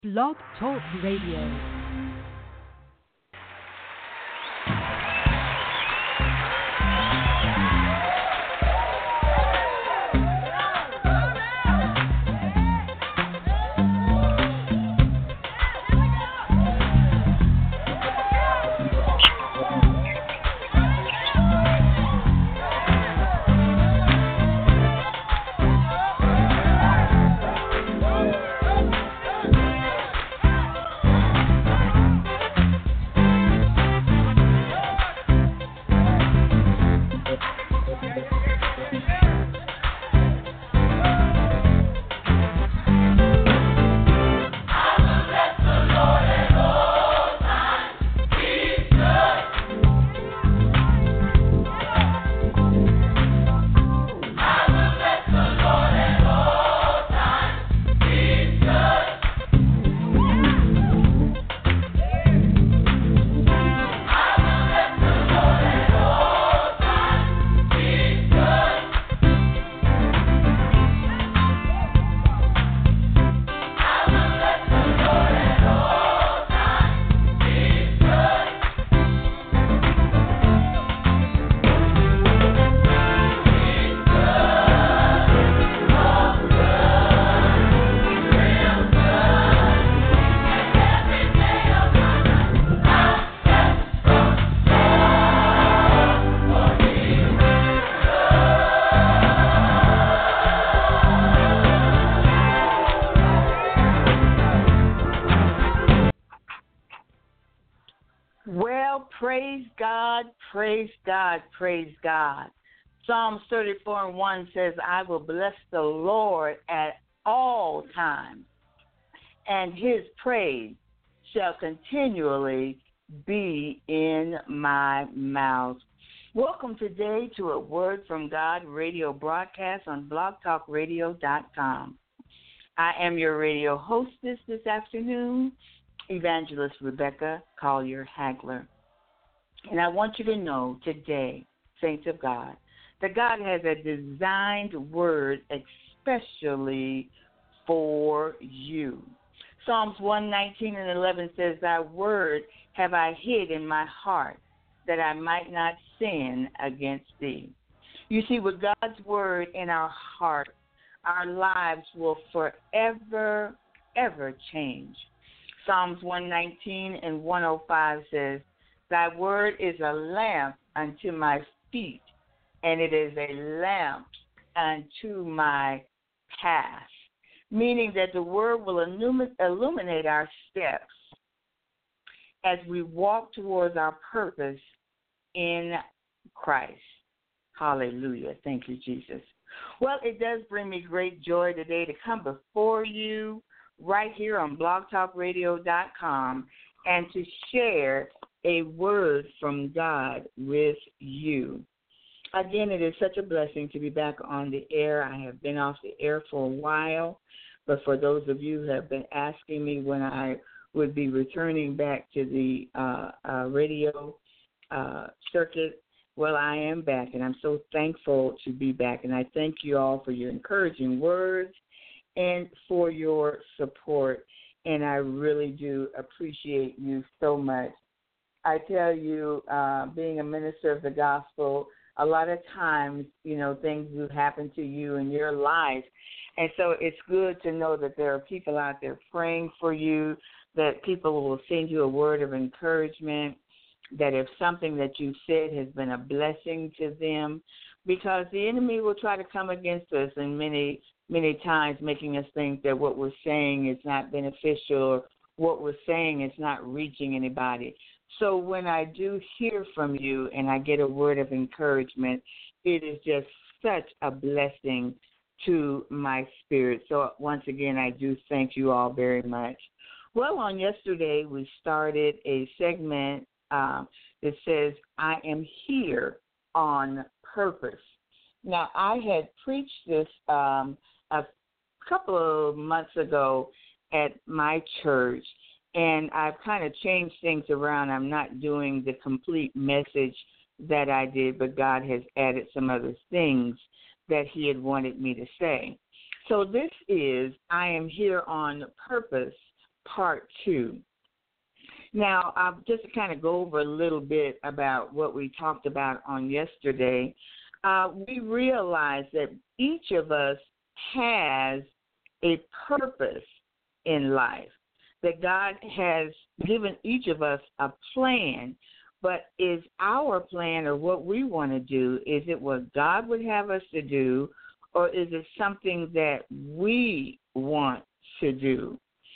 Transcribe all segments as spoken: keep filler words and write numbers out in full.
Blog Talk Radio. Praise God, praise God, praise God. Psalms thirty-four and one says, I will bless the Lord at all times, and his praise shall continually be in my mouth. Welcome today to a Word from God radio broadcast on blog talk radio dot com. I am your radio hostess this afternoon, Evangelist Rebecca Collier-Hagler. And I want you to know today, saints of God, that God has a designed word especially for you. Psalms one nineteen and eleven says, Thy word have I hid in my heart, that I might not sin against thee. You see, with God's word in our heart, our lives will forever, ever change. Psalms one nineteen and one oh five says, Thy word is a lamp unto my feet, and it is a lamp unto my path. Meaning that the word will illuminate our steps as we walk towards our purpose in Christ. Hallelujah. Thank you, Jesus. Well, it does bring me great joy today to come before you right here on blog talk radio dot com and to share a word from God with you. Again, it is such a blessing to be back on the air. I have been off the air for a while, but for those of you who have been asking me when I would be returning back to the uh, uh, radio uh, circuit, well, I am back, and I'm so thankful to be back. And I thank you all for your encouraging words and for your support, and I really do appreciate you so much. I tell you, uh, being a minister of the gospel, a lot of times, you know, things will happen to you in your life. And so it's good to know that there are people out there praying for you, that people will send you a word of encouragement, that if something that you said has been a blessing to them, because the enemy will try to come against us in many, many times, making us think that what we're saying is not beneficial or what we're saying is not reaching anybody. So when I do hear from you and I get a word of encouragement, it is just such a blessing to my spirit. So once again, I do thank you all very much. Well, on yesterday, we started a segment um, that says, I am here on purpose. Now, I had preached this um, a couple of months ago at my church, and I've kind of changed things around. I'm not doing the complete message that I did, but God has added some other things that he had wanted me to say. So this is, I am here on purpose, part two. Now, uh, just to kind of go over a little bit about what we talked about on yesterday, uh, we realize that each of us has a purpose in life, that God has given each of us a plan, but is our plan or what we want to do, is it what God would have us to do, or is it something that we want to do?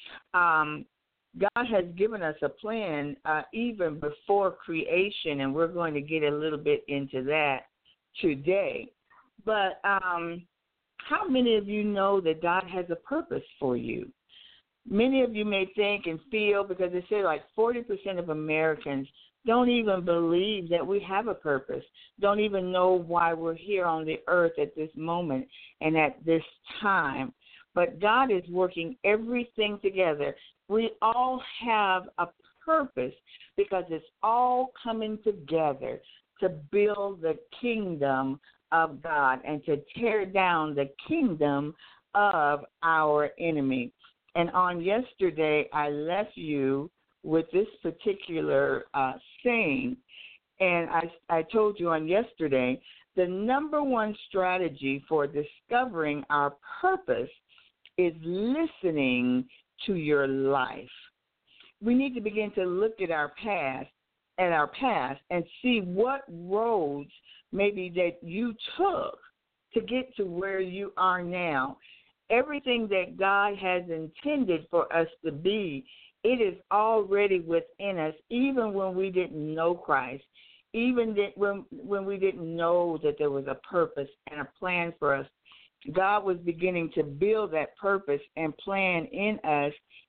Um, God has given us a plan uh, even before creation, and we're going to get a little bit into that today. But um, how many of you know that God has a purpose for you? Many of you may think and feel, because they say like forty percent of Americans don't even believe that we have a purpose, don't even know why we're here on the earth at this moment and at this time. But God is working everything together. We all have a purpose because it's all coming together to build the kingdom of God and to tear down the kingdom of our enemy. And on yesterday, I left you with this particular uh, saying, and I, I told you on yesterday, the number one strategy for discovering our purpose is listening to your life. We need to begin to look at our past, at our past, and see what roads maybe that you took to get to where you are now. Everything that God has intended for us to be, it is already within us, even when we didn't know Christ, even that when when we didn't know that there was a purpose and a plan for us. God was beginning to build that purpose and plan in us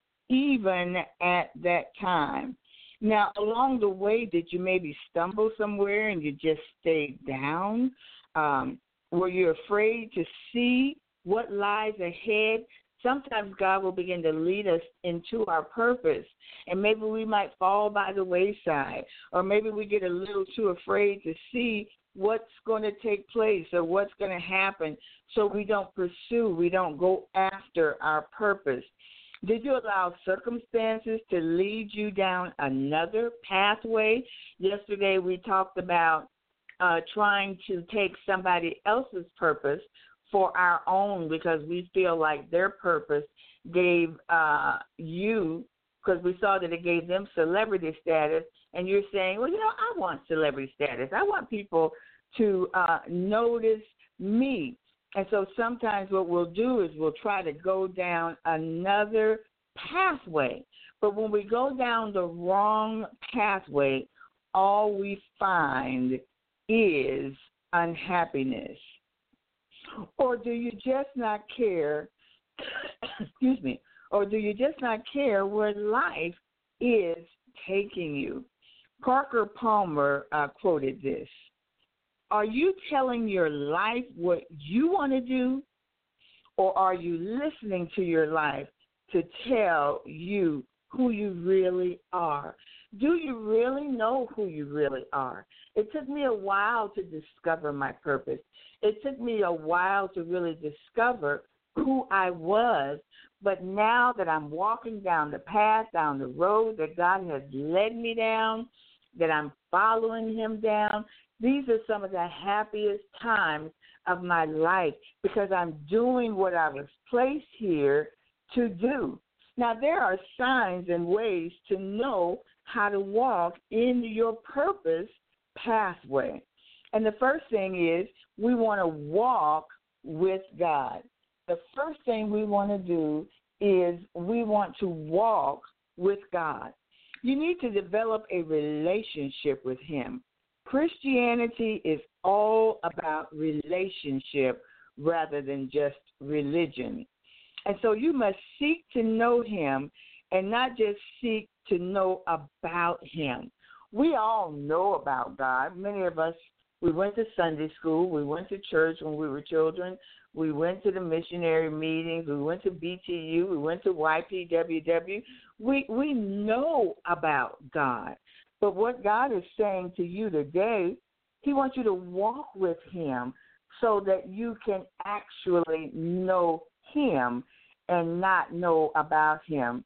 even at that time. Now, along the way, did you maybe stumble somewhere and you just stayed down? Um, were you afraid to see what lies ahead? Sometimes God will begin to lead us into our purpose, and maybe we might fall by the wayside, or maybe we get a little too afraid to see what's going to take place or what's going to happen, so we don't pursue, we don't go after our purpose. Did you allow circumstances to lead you down another pathway? Yesterday we talked about uh, trying to take somebody else's purpose for our own because we feel like their purpose gave uh, you, because we saw that it gave them celebrity status, and you're saying, well, you know, I want celebrity status. I want people to uh, notice me. And so sometimes what we'll do is we'll try to go down another pathway. But when we go down the wrong pathway, all we find is unhappiness. Or do you just not care, excuse me, or do you just not care where life is taking you? Parker Palmer uh, quoted this: are you telling your life what you want to do, or are you listening to your life to tell you who you really are? Do you really know who you really are? It took me a while to discover my purpose. It took me a while to really discover who I was, but now that I'm walking down the path, down the road that God has led me down, that I'm following him down, these are some of the happiest times of my life because I'm doing what I was placed here to do. Now, there are signs and ways to know how to walk in your purpose pathway. And the first thing is we want to walk with God. The first thing we want to do is we want to walk with God. You need to develop a relationship with him. Christianity is all about relationship rather than just religion. And so you must seek to know him and not just seek to know about him. We all know about God. Many of us, we went to Sunday school. We went to church when we were children. We went to the missionary meetings. We went to B T U. We went to Y P W W. We, we know about God. But what God is saying to you today, he wants you to walk with him so that you can actually know him and not know about him.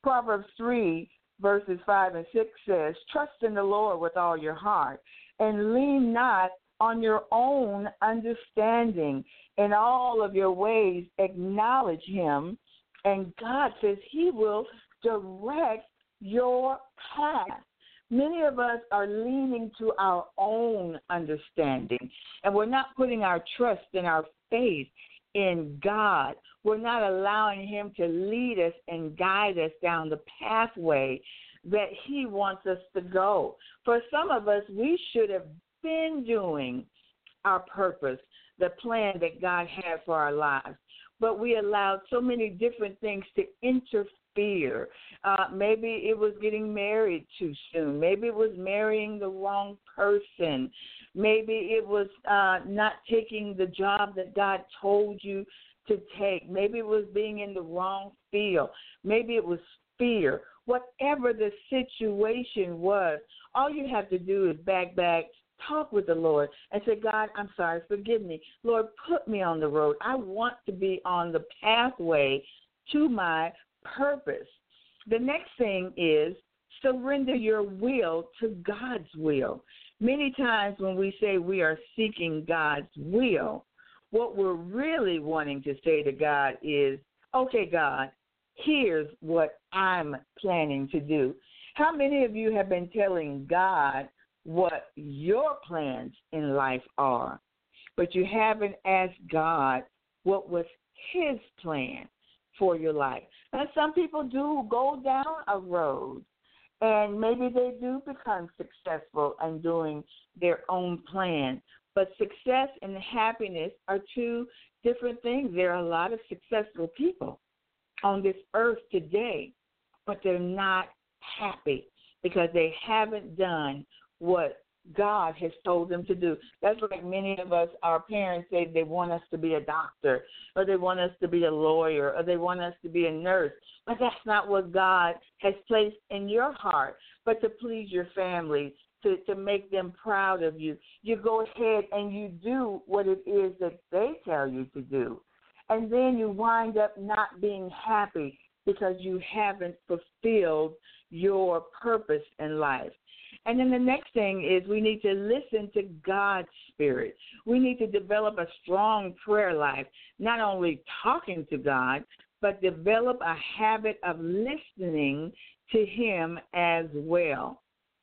Proverbs three, verses five and six says, trust in the Lord with all your heart and lean not on your own understanding. In all of your ways, acknowledge him, and God says he will direct your path. Many of us are leaning to our own understanding, and we're not putting our trust and our faith in God. We're not allowing him to lead us and guide us down the pathway that he wants us to go. For some of us, we should have been doing our purpose, the plan that God had for our lives, but we allowed so many different things to interfere. Uh, maybe it was getting married too soon. Maybe it was marrying the wrong person. Maybe it was uh, not taking the job that God told you to take. Maybe it was being in the wrong field. Maybe it was fear. Whatever the situation was, all you have to do is back back, talk with the Lord, and say, God, I'm sorry, forgive me. Lord, put me on the road. I want to be on the pathway to my purpose. The next thing is surrender your will to God's will. Many times when we say we are seeking God's will, what we're really wanting to say to God is, okay, God, here's what I'm planning to do. How many of you have been telling God what your plans in life are, but you haven't asked God what was his plan for your life? And some people do go down a road, and maybe they do become successful in doing their own plan. But success and happiness are two different things. There are a lot of successful people on this earth today, but they're not happy because they haven't done what God has told them to do. That's like many of us, our parents say they want us to be a doctor, or they want us to be a lawyer, or they want us to be a nurse. But that's not what God has placed in your heart. But to please your family, to, to make them proud of you, you go ahead and you do what it is that they tell you to do. And then you wind up not being happy because you haven't fulfilled your purpose in life. And then the next thing is we need to listen to God's Spirit. We need to develop a strong prayer life, not only talking to God, but develop a habit of listening to him as well.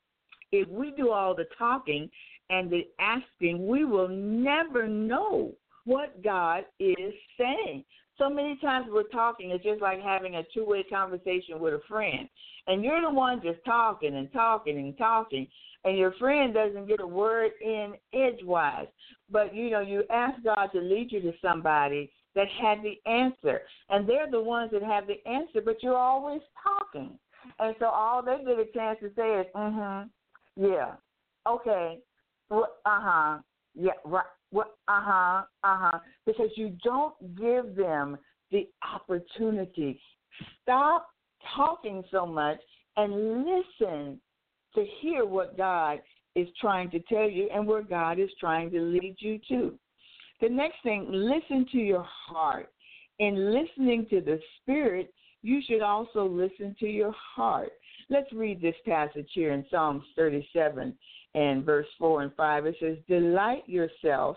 If we do all the talking and the asking, we will never know what God is saying. So many times we're talking, it's just like having a two-way conversation with a friend. And you're the one just talking and talking and talking, and your friend doesn't get a word in edgewise. But, you know, you ask God to lead you to somebody that had the answer. And they're the ones that have the answer, but you're always talking. And so all they get a chance to say is, mm-hmm, yeah, okay, well, uh-huh, yeah, right. Well, uh-huh, uh-huh, because you don't give them the opportunity. Stop talking so much and listen to hear what God is trying to tell you and where God is trying to lead you to. The next thing, listen to your heart. In listening to the Spirit, you should also listen to your heart. Let's read this passage here in Psalms thirty-seven and verse four and five. It says, delight yourself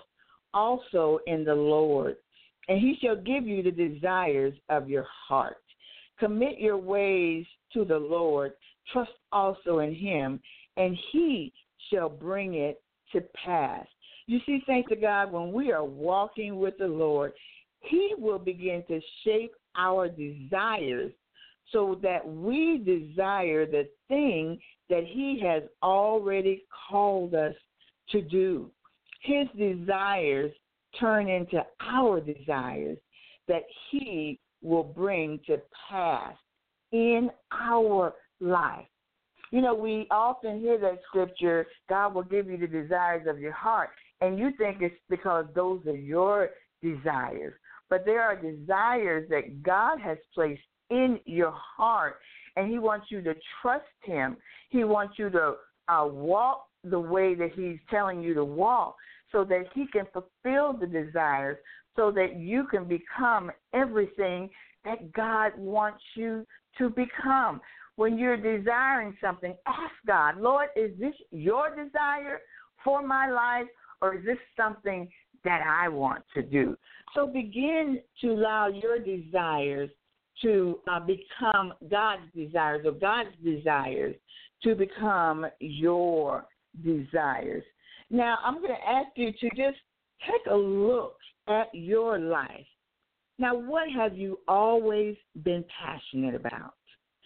also in the Lord, and he shall give you the desires of your heart. Commit your ways to the Lord. Trust also in him, and he shall bring it to pass. You see, thanks to God, when we are walking with the Lord, he will begin to shape our desires so that we desire the thing that he has already called us to do. His desires turn into our desires that he will bring to pass in our life. You know, we often hear that scripture, God will give you the desires of your heart, and you think it's because those are your desires. But there are desires that God has placed in your heart, and he wants you to trust him. He wants you to uh, walk the way that he's telling you to walk so that he can fulfill the desires, so that you can become everything that God wants you to become. When you're desiring something, ask God, Lord, is this your desire for my life, or is this something that I want to do? So begin to allow your desires to uh, become God's desires, or God's desires to become your desires. Now, I'm going to ask you to just take a look at your life. Now, what have you always been passionate about?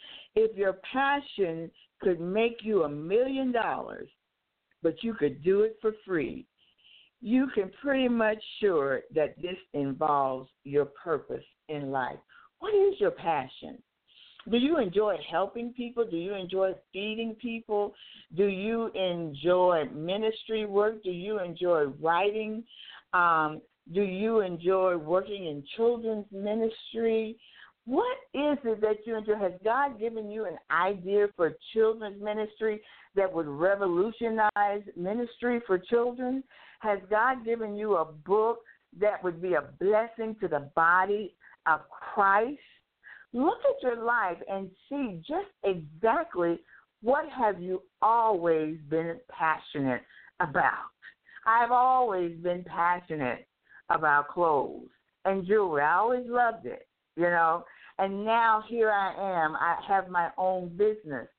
If your passion could make you a million dollars, but you could do it for free, you can pretty much sure that this involves your purpose in life. What is your passion? Do you enjoy helping people? Do you enjoy feeding people? Do you enjoy ministry work? Do you enjoy writing? Um, do you enjoy working in children's ministry? What is it that you enjoy? Has God given you an idea for children's ministry that would revolutionize ministry for children? Has God given you a book that would be a blessing to the body of Christ? Look at your life and see just exactly what have you always been passionate about. I've always been passionate about clothes and jewelry. I always loved it, you know. And now here I am. I have my own business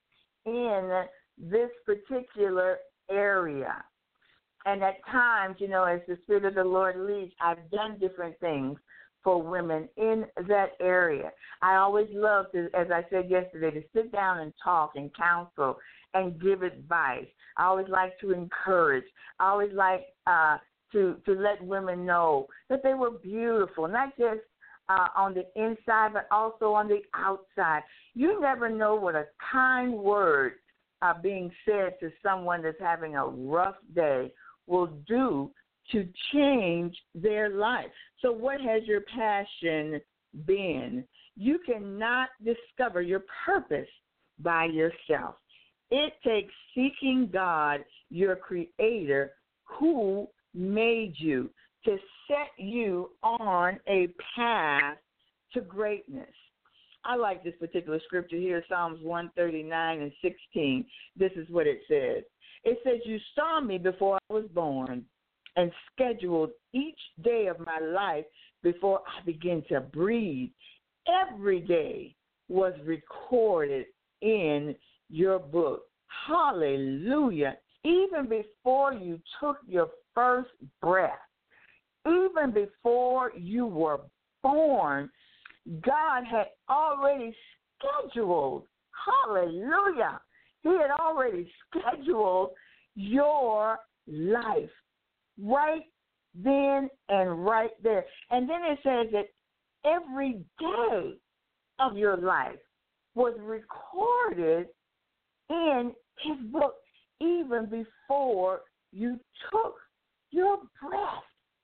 in this particular area. And at times, you know, as the Spirit of the Lord leads, I've done different things for women in that area. I always love to, as I said yesterday, to sit down and talk and counsel and give advice. I always like to encourage. I always like uh, to, to let women know that they were beautiful, not just uh, on the inside, but also on the outside. You never know what a kind word uh, being said to someone that's having a rough day will do to change their life. So what has your passion been? You cannot discover your purpose by yourself. It takes seeking God, your creator, who made you, to set you on a path to greatness. I like this particular scripture here, Psalms one thirty-nine and sixteen. This is what it says. It says, you saw me before I was born and scheduled each day of my life before I began to breathe. Every day was recorded in your book. Hallelujah. Even before you took your first breath, even before you were born, God had already scheduled, hallelujah, he had already scheduled your life right then and right there. And then it says that every day of your life was recorded in his book, even before you took your breath.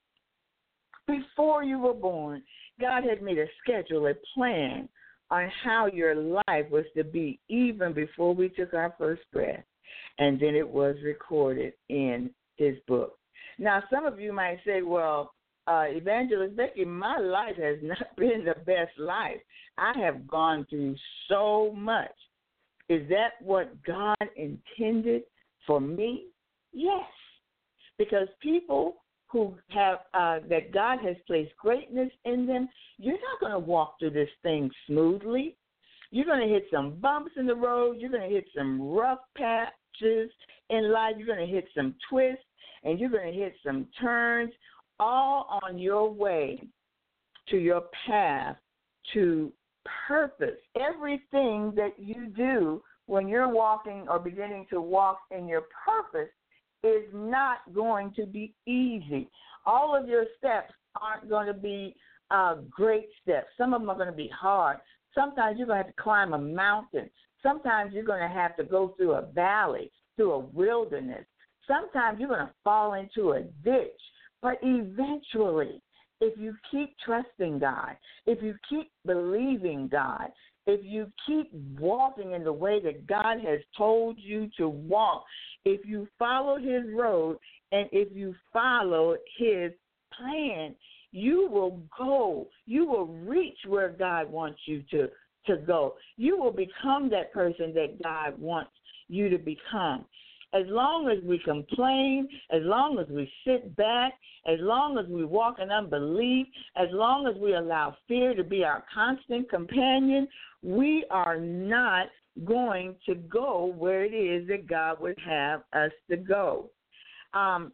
Before you were born, God had made a schedule, a plan on how your life was to be even before we took our first breath. And then it was recorded in his book. Now, some of you might say, well, uh, Evangelist Becky, my life has not been the best life. I have gone through so much. Is that what God intended for me? Yes, because people who have uh, that God has placed greatness in them, you're not going to walk through this thing smoothly. You're going to hit some bumps in the road. You're going to hit some rough patches in life. You're going to hit some twists, and you're going to hit some turns, all on your way to your path to purpose. Everything that you do when you're walking or beginning to walk in your purpose is not going to be easy. All of your steps aren't going to be uh, great steps. Some of them are going to be hard. Sometimes you're going to have to climb a mountain. Sometimes you're going to have to go through a valley, through a wilderness. Sometimes you're going to fall into a ditch. But eventually, if you keep trusting God, if you keep believing God, if you keep walking in the way that God has told you to walk, if you follow his road, and if you follow his plan, you will go. You will reach where God wants you to, to go. You will become that person that God wants you to become. As long as we complain, as long as we sit back, as long as we walk in unbelief, as long as we allow fear to be our constant companion, we are not going to go where it is that God would have us to go. Um,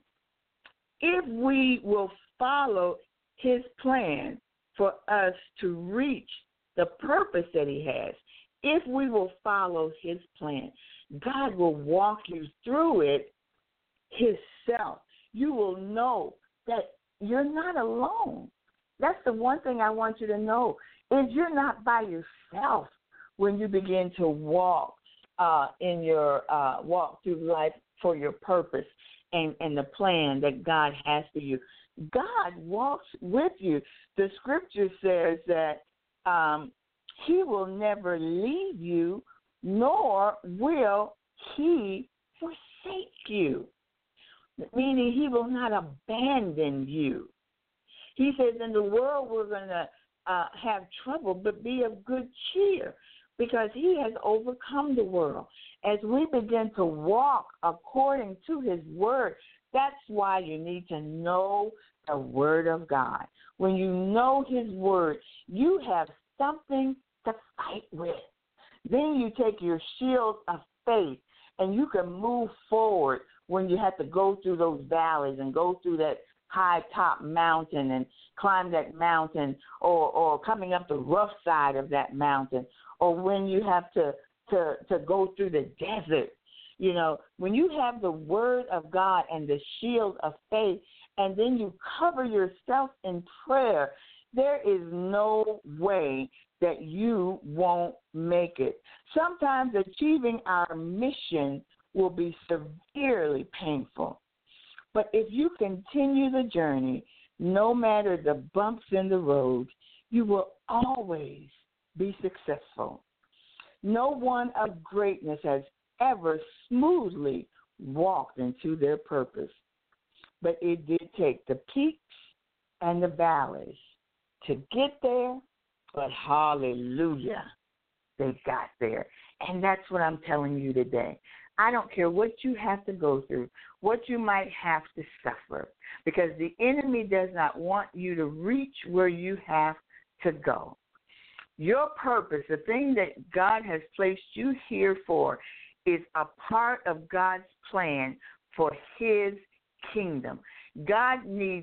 if we will follow his plan for us to reach the purpose that he has, if we will follow his plan, God will walk you through it himself. You will know that you're not alone. That's the one thing I want you to know, is you're not by yourself when you begin to walk uh, in your uh, walk through life for your purpose and, and the plan that God has for you. God walks with you. The scripture says that um, he will never leave you, nor will he forsake you, meaning he will not abandon you. He says, in the world we're going to uh, have trouble, but be of good cheer, because he has overcome the world. As we begin to walk according to his word, that's why you need to know the word of God. When you know his word, you have something to fight with. Then you take your shield of faith and you can move forward when you have to go through those valleys and go through that high top mountain and climb that mountain, or, or coming up the rough side of that mountain, or when you have to, to, to go through the desert. You know, when you have the word of God and the shield of faith, and then you cover yourself in prayer, there is no way that you won't make it. Sometimes achieving our mission will be severely painful. But if you continue the journey, no matter the bumps in the road, you will always be successful. No one of greatness has ever smoothly walked into their purpose, but it did take the peaks and the valleys to get there. But hallelujah, they got there. And that's what I'm telling you today. I don't care what you have to go through, what you might have to suffer, because the enemy does not want you to reach where you have to go. Your purpose, the thing that God has placed you here for, is a part of God's plan for his kingdom. God needs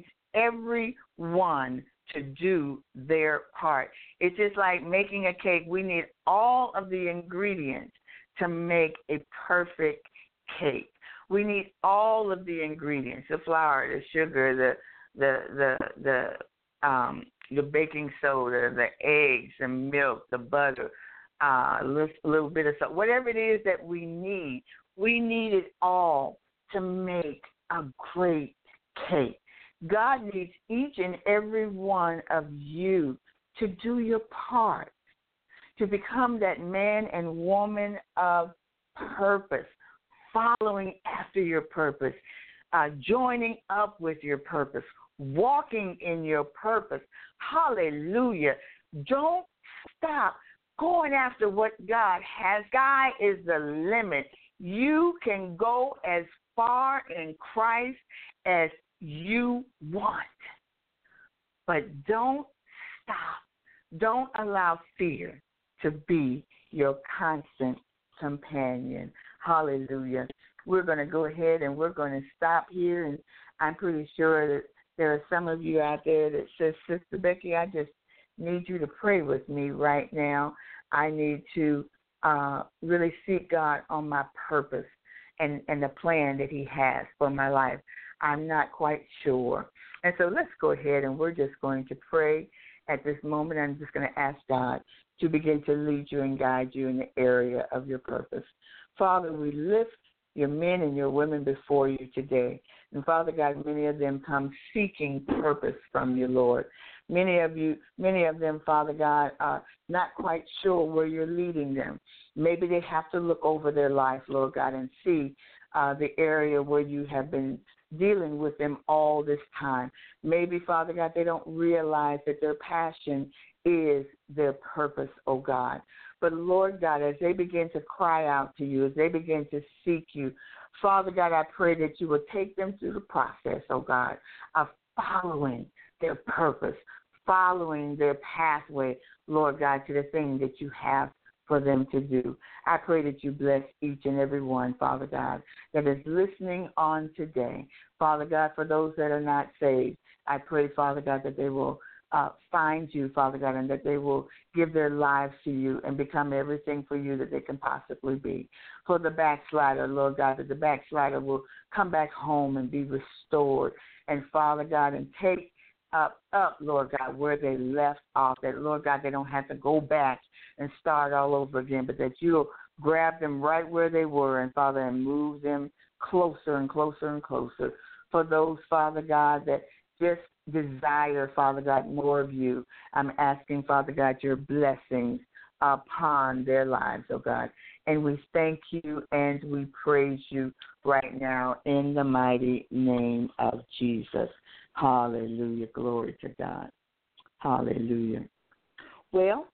everyone to do their part. It's just like making a cake. We need all of the ingredients to make a perfect cake. We need all of the ingredients: the flour, the sugar, the the the the um the baking soda, the eggs, the milk, the butter, uh, a little, a little bit of salt, whatever it is that we need. We need it all to make a great cake. God needs each and every one of you to do your part, to become that man and woman of purpose, following after your purpose, uh, joining up with your purpose, walking in your purpose. Hallelujah. Don't stop going after what God has. Sky is the limit. You can go as far in Christ as you want. But don't stop. Don't allow fear to be your constant companion. Hallelujah. We're going to go ahead and we're going to stop here. And I'm pretty sure that there are some of you out there that says, Sister Becky, I just need you to pray with me right now. I need to uh, really seek God on my purpose and, and the plan that he has for my life. I'm not quite sure. And so let's go ahead and we're just going to pray at this moment. I'm just going to ask God to begin to lead you and guide you in the area of your purpose. Father, we lift your men and your women before you today. And Father God, many of them come seeking purpose from you, Lord. Many of you, many of them, Father God, are not quite sure where you're leading them. Maybe they have to look over their life, Lord God, and see uh, the area where you have been dealing with them all this time. Maybe, Father God, they don't realize that their passion is their purpose, oh God. But, Lord God, as they begin to cry out to you, as they begin to seek you, Father God, I pray that you will take them through the process, oh God, of following their purpose, following their pathway, Lord God, to the thing that you have for them to do. I pray that you bless each and every one, Father God, that is listening on today. Father God, for those that are not saved, I pray, Father God, that they will uh, find you, Father God, and that they will give their lives to you and become everything for you that they can possibly be. For the backslider, Lord God, that the backslider will come back home and be restored. And, Father God, and take up, up, Lord God, where they left off, that, Lord God, they don't have to go back and start all over again, but that you'll grab them right where they were, and, Father, and move them closer and closer and closer. For those, Father God, that just desire, Father God, more of you, I'm asking, Father God, your blessings upon their lives, oh God. And we thank you and we praise you right now in the mighty name of Jesus. Hallelujah. Glory to God. Hallelujah. Well,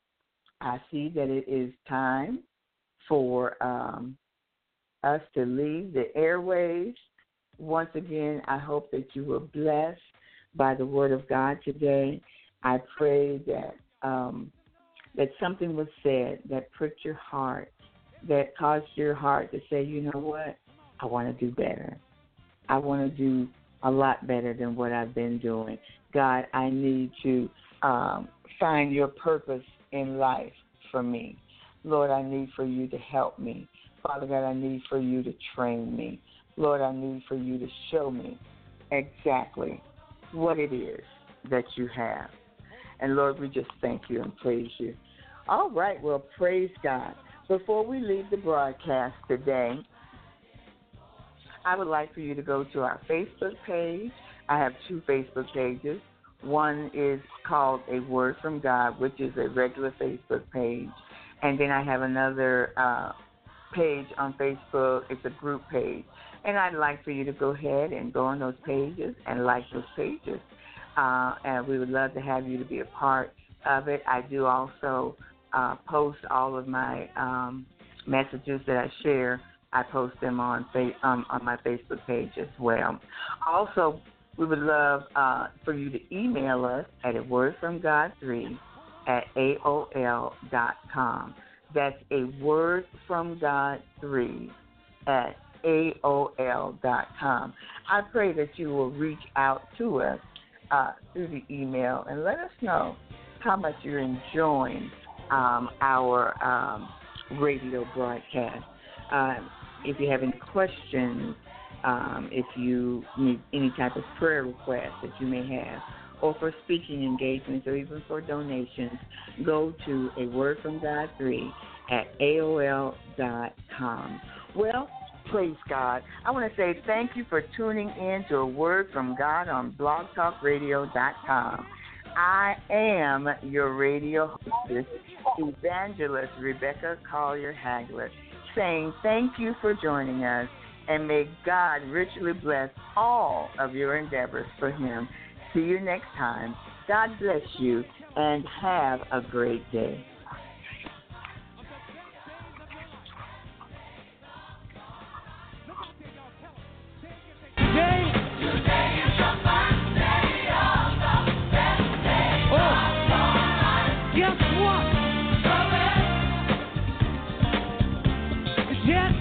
I see that it is time for um, us to leave the airwaves. Once again, I hope that you were blessed by the word of God today. I pray that um, that something was said that pricked your heart, that caused your heart to say, you know what, I want to do better. I want to do a lot better than what I've been doing. God, I need to um, find your purpose in life for me. Lord, I need for you to help me. Father God, I need for you to train me. Lord, I need for you to show me exactly what it is that you have. And, Lord, we just thank you and praise you. All right, well, praise God. Before we leave the broadcast today, I would like for you to go to our Facebook page. I have two Facebook pages. One is called A Word from God, which is a regular Facebook page. And then I have another uh, page on Facebook. It's a group page. And I'd like for you to go ahead and go on those pages and like those pages. Uh, and we would love to have you to be a part of it. I do also uh, post all of my um, messages that I share. I post them on fa- um, on my Facebook page as well. Also, we would love uh, for you to email us at a word from God three at A O L dot com. That's a word from God three at A O L dot com. I pray that you will reach out to us uh, through the email and let us know how much you're enjoying um, our um, radio broadcast. Uh, if you have any questions, um, if you need any type of prayer request that you may have, or for speaking engagements, or even for donations, go to A Word from God three at A O L dot com. Well, praise God. I want to say thank you for tuning in to A Word from God on blog talk radio dot com. I am your radio hostess, Evangelist Rebecca Collier-Hagler, saying thank you for joining us, and may God richly bless all of your endeavors for Him. See you next time. God bless you, and have a great day. Guess what? Yes.